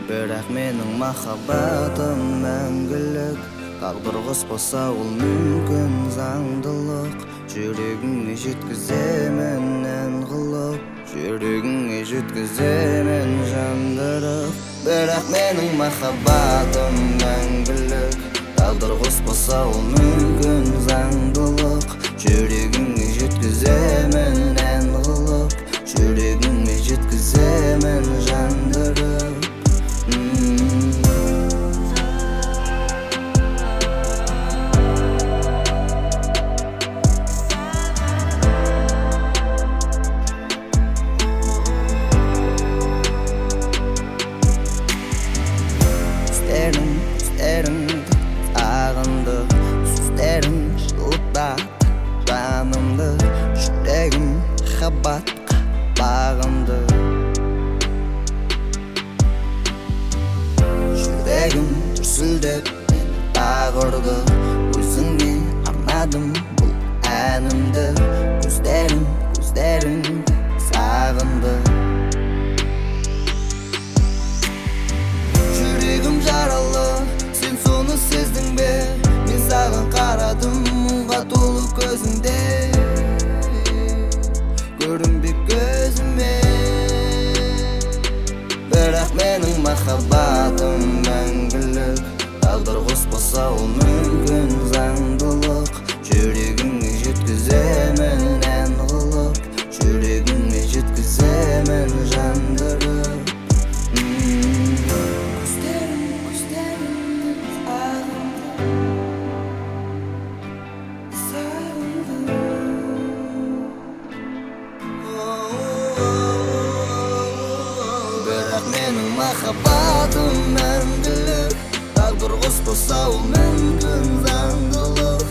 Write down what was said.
Бірақ менің махаббатым мәңгілік, тағдыр қоспаса ол мүмкін заңдылық. Жүрегіңе жеткіземін ән қылып, жүрегіңе жеткіземін жандырып. Бірақ менің махаббатым мәңгілік, тағдыр қоспаса ол мүмкін заңдылық. Жүрегіңе жеткіземін ән қылып, жүрегіңе жеткіземін жандырып. Сөздеріңді сағынды, сөздерің жылытады жанымды, жүрегім махаббатқа бағынды. Жүрегім дүрсілдеп мені тағы ұрды, өзіңе арнадым бұл әнімді. Көздеріңді сағынды, жүрегім жаралы, сен соны сездің бе? Мен саған қарадым, мұңға толы көзіңде, көрінбек көзіме. Бірақ менің махаббатым мәңгілік, тағдыр қоспаса ол мүмкін заңдылық. Жүрегіңе жеткіземін ән қылып, жүрегіңе жеткіземін жандырып. Бірақ менің махаббатым мәңгілік, тағдыр қоспаса ол мүмкін заңдылық.